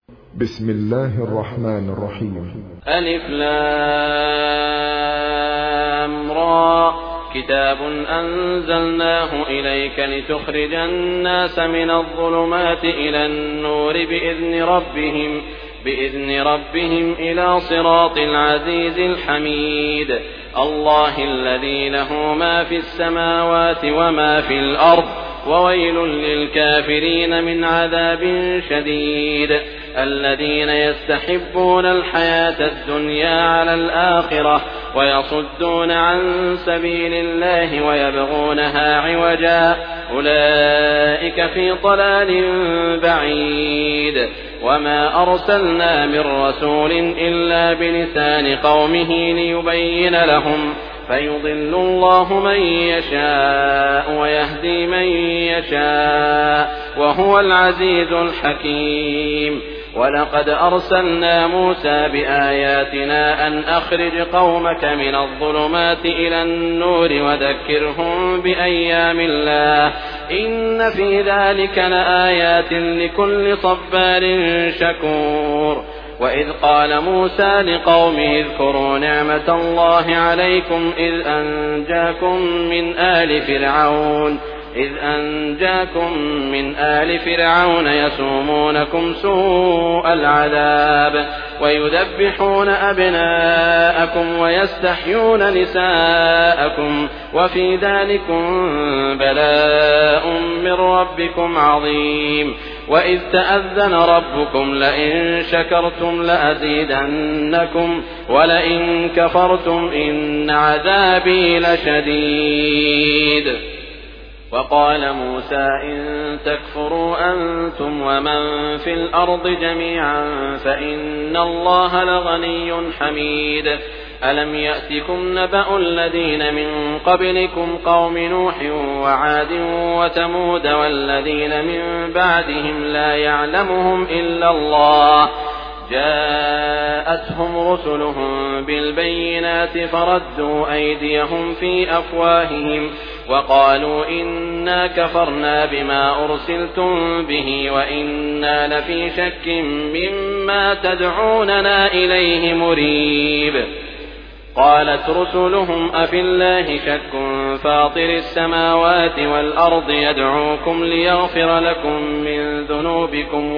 بسم الله الرحمن الرحيم. ألف لام را كتاب أنزلناه إليك لتخرج الناس من الظلمات إلى النور بإذن ربهم إلى صراط العزيز الحميد الله الذي له ما في السماوات وما في الأرض وويل للكافرين من عذاب شديد الذين يستحبون الحياة الدنيا على الآخرة ويصدون عن سبيل الله ويبغونها عوجا أولئك في ضلال بعيد وما أرسلنا من رسول إلا بلسان قومه ليبين لهم فيضل الله من يشاء ويهدي من يشاء وهو العزيز الحكيم ولقد أرسلنا موسى بآياتنا أن أخرج قومك من الظلمات إلى النور وذكرهم بأيام الله إن في ذلك لآيات لكل صبار شكور وإذ قال موسى لقومه اذكروا نعمة الله عليكم إذ أنجاكم من آل فرعون يسومونكم سوء العذاب ويذبحون أبناءكم ويستحيون نساءكم وفي ذلكم بلاء من ربكم عظيم وإذ تأذن ربكم لئن شكرتم لأزيدنكم ولئن كفرتم إن عذابي لشديد وقال موسى إن تكفروا أنتم ومن في الأرض جميعا فإن الله لغني حميد ألم يأتكم نبأ الذين من قبلكم قوم نوح وعاد وثمود والذين من بعدهم لا يعلمهم إلا الله جاءتهم رسلهم بالبينات فردوا أيديهم في أفواههم وقالوا إنا كفرنا بما أرسلتم به وإنا لفي شك مما تدعوننا إليه مريب قالت رسلهم أفي الله شك فاطر السماوات والأرض يدعوكم ليغفر لكم من ذنوبكم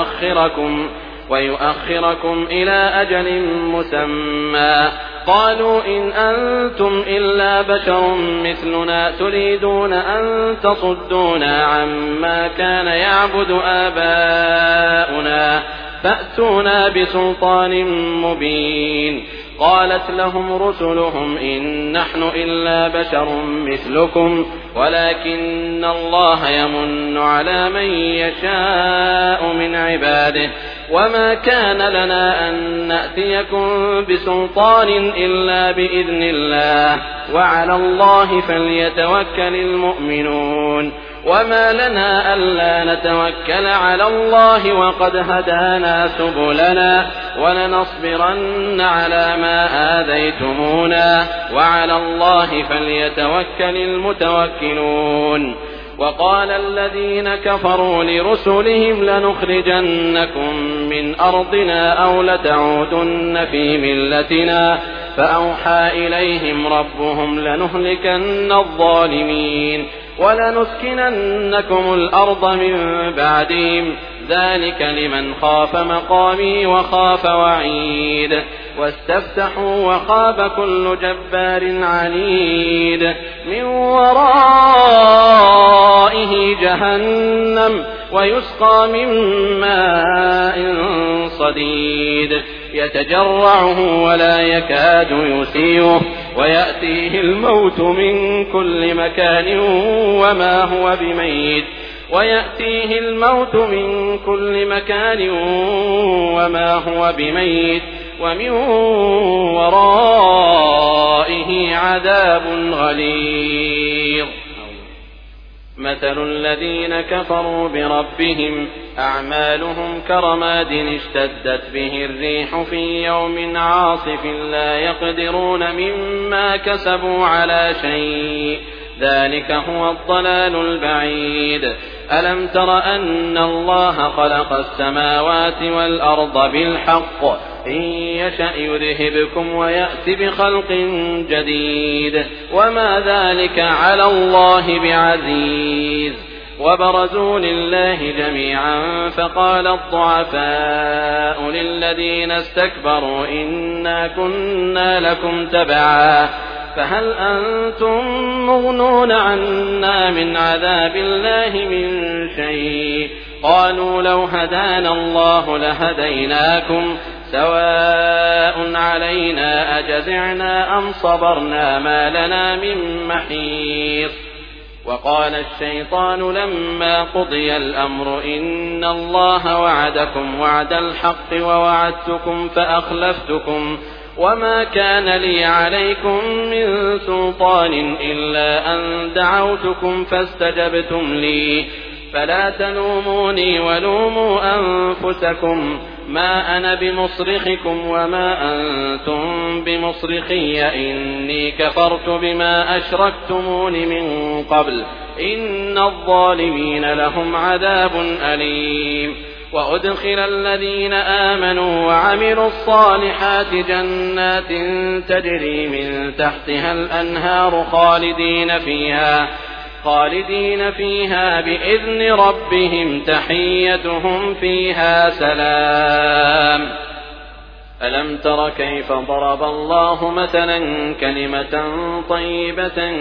ويؤخركم إلى أجل مسمى قالوا إن أنتم إلا بشر مثلنا تريدون أن تصدونا عما كان يعبد آباؤنا فأتونا بسلطان مبين قالت لهم رسلهم إن نحن إلا بشر مثلكم ولكن الله يمن على من يشاء من عباده وما كان لنا أن نأتيكم بسلطان إلا بإذن الله وعلى الله فليتوكل المؤمنون وما لنا ألا نتوكل على الله وقد هدانا سبلنا ولنصبرن على ما آذيتمونا وعلى الله فليتوكل المتوكلون وقال الذين كفروا لرسلهم لنخرجنكم من أرضنا أو لتعودن في ملتنا فأوحى إليهم ربهم لنهلكن الظالمين ولنسكننكم الأرض من بعدهم ذلك لمن خاف مقامي وخاف وعيد واستفتحوا وخاب كل جبار عنيد من ورائه جهنم ويسقى من ماء صديد يتجرعه ولا يكاد يسيغه ويأتيه الموت من كل مكان وما هو بميت ومن ورائه عذاب غليظ مثل الذين كفروا بربهم أعمالهم كرماد اشتدت به الريح في يوم عاصف لا يقدرون مما كسبوا على شيء ذلك هو الضلال البعيد ألم تر أن الله خلق السماوات والأرض بالحق إن يشأ يذهبكم ويأت بخلق جديد وما ذلك على الله بعزيز وبرزوا لله جميعا فقال الضعفاء للذين استكبروا إنا كنا لكم تبعا فهل أنتم مغنون عنا من عذاب الله من شيء قالوا لو هدانا الله لهديناكم سواء علينا أجزعنا أم صبرنا ما لنا من محيص وقال الشيطان لما قضي الأمر إن الله وعدكم وعد الحق ووعدتكم فأخلفتكم وما كان لي عليكم من سلطان إلا أن دعوتكم فاستجبتم لي فلا تلوموني ولوموا أنفسكم ما أنا بمصرخكم وما أنتم بمصرخي إني كفرت بما أشركتمون من قبل إن الظالمين لهم عذاب أليم وأدخل الذين آمنوا وعملوا الصالحات جنات تجري من تحتها الأنهار خالدين فيها بإذن ربهم تحيتهم فيها سلام ألم تر كيف ضرب الله مثلا كلمة طيبة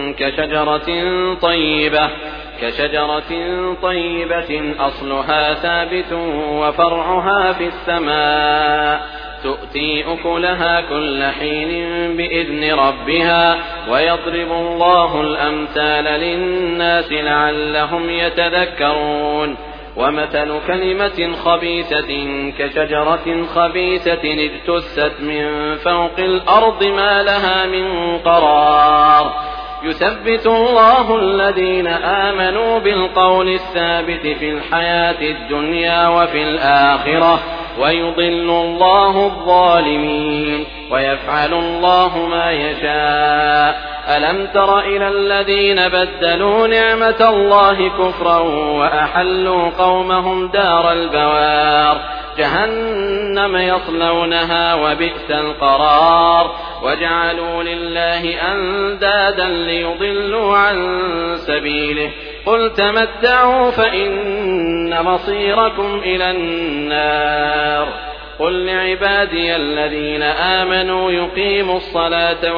كشجرة طيبة أصلها ثابت وفرعها في السماء تؤتي أكلها كل حين بإذن ربها ويضرب الله الأمثال للناس لعلهم يتذكرون ومثل كلمة خبيثة كشجرة خبيثة اجتثت من فوق الأرض ما لها من قرار يثبت الله الذين آمنوا بالقول الثابت في الحياة الدنيا وفي الآخرة ويضل الله الظالمين ويفعل الله ما يشاء ألم تر إلى الذين بدلوا نعمة الله كفرا وأحلوا قومهم دار البوار جهنم يصلونها وبئس القرار وجعلوا لله أندادا ليضلوا عن سبيله قل تمتعوا فإن مصيركم إلى النار قل لعبادي الذين آمنوا يقيموا الصلاة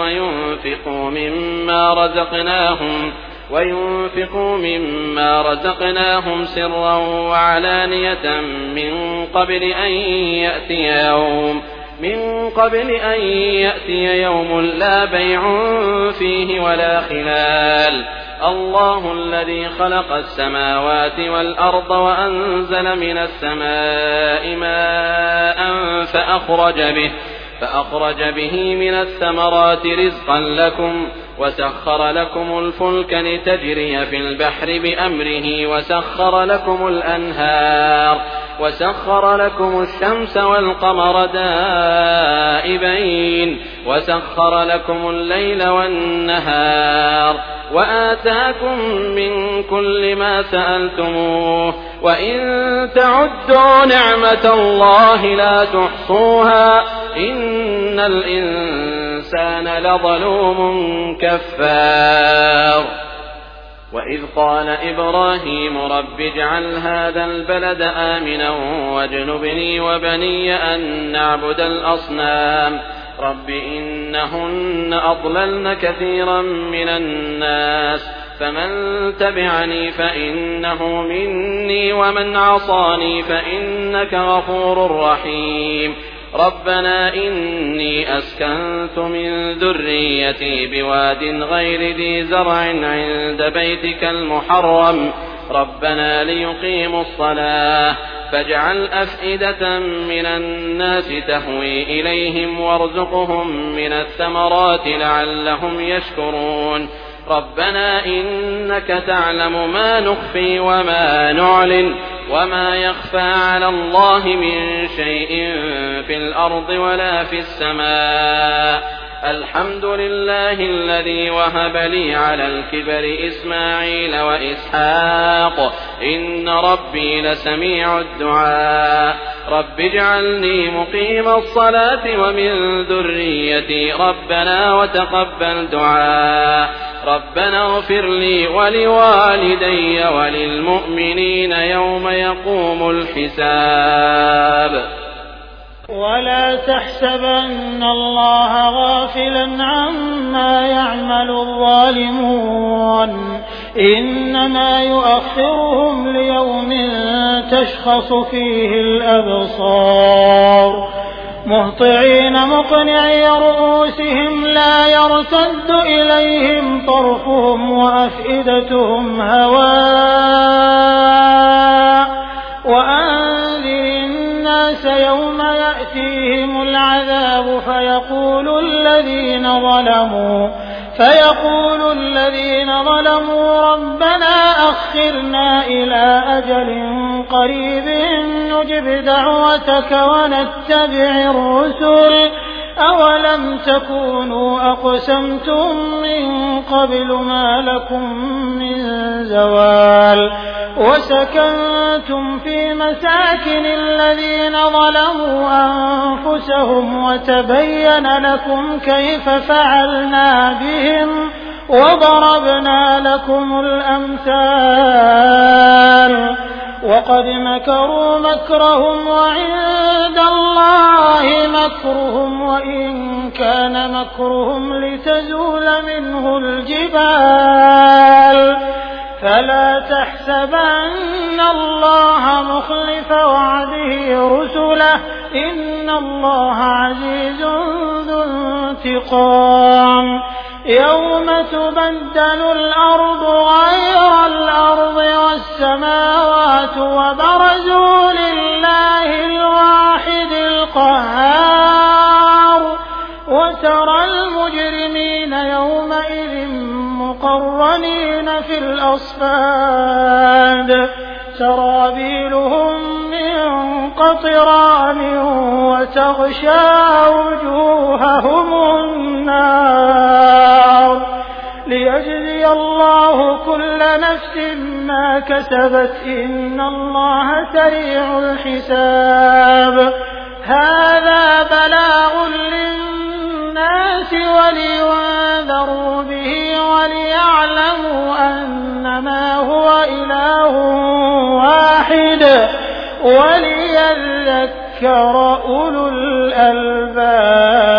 وينفقوا مما رزقناهم سرا وعلانية من قبل أن يأتي يوم لا بيع فيه ولا خلال الله الذي خلق السماوات والأرض وأنزل من السماء ماء فأخرج به من الثمرات رزقا لكم وسخر لكم الفلك لتجري في البحر بأمره وسخر لكم الأنهار وسخر لكم الشمس والقمر دائبين وسخر لكم الليل والنهار وآتاكم من كل ما سألتموه وإن تعدوا نعمة الله لا تحصوها إن الإنسان لظلوم كفار وإذ قال إبراهيم رب اجعل هذا البلد آمنا واجنبني وبني أن نعبد الأصنام رب إنهن أضللن كثيرا من الناس فمن تبعني فإنه مني ومن عصاني فإنك غفور رحيم ربنا إني أسكنت من ذريتي بواد غير ذي زرع عند بيتك المحرم ربنا ليقيموا الصلاة فاجعل أفئدة من الناس تهوي إليهم وارزقهم من الثمرات لعلهم يشكرون ربنا إنك تعلم ما نخفي وما نعلن وما يخفى على الله من شيء في الأرض ولا في السماء الحمد لله الذي وهب لي على الكبر إسماعيل وإسحاق إن ربي لسميع الدعاء رب اجعلني مقيم الصلاة ومن ذريتي ربنا وتقبل دعاء ربنا اغفر لي ولوالدي وللمؤمنين يوم يقوم الحساب. ولا تحسبن الله غافلا عما يعمل الظالمون إنما يؤخرهم ليوم تشخص فيه الأبصار مهطعين مقنعي رؤوسهم لا يرتد إليهم طرفهم وأفئدتهم هواء وأنذر الناس يوم يأتيهم العذاب فيقول الذين ظلموا ربنا أخرنا إلى أجل قريب نجب دعوتك ونتبع الرسل أولم تكونوا أقسمتم من قبل ما لكم من زوال وسكنتم في مساكن الذين ظلموا أنفسهم وتبين لكم كيف فعلنا بهم وضربنا لكم الأمثال وقد مكروا مكرهم وعند الله مكرهم وإن كان مكرهم لتزول منه الجبال فلا تحسبن الله مخلف وعده رسله إن الله عزيز ذو انتقام يوم تبدل الأرض غير الأرض والسماوات وبرزوا لله الواحد القهار وترى المجرمين يومئذ مقرنين في الأصفاد سرابيلهم من قطران وتغشى وجوههم النار ليجزي الله كل نفس ما كسبت إن الله سريع الحساب هذا بلاغ للناس ولينذروا به وليعلموا أنما هو إله واحد وليذكر أولو الألباب.